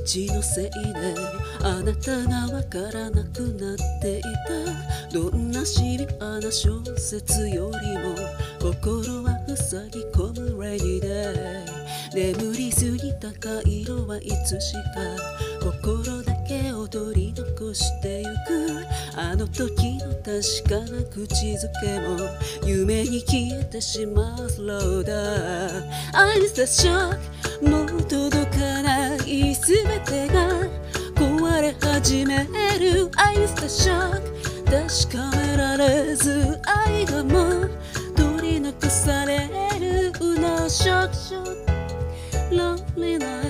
ちのせいであなたがわからなくなっていた。どんなシビアな小説よりも心は塞ぎ込むレイニーデイ。眠りすぎた回路はいつしか心だけを取り残してゆく。あの時の確かな口づけも夢に消えてしまうスローだ。I miss the shock もう届かない全てが壊れ始める。 I miss the shock 確かめられず愛がもう取り残される。No shock shock lonely night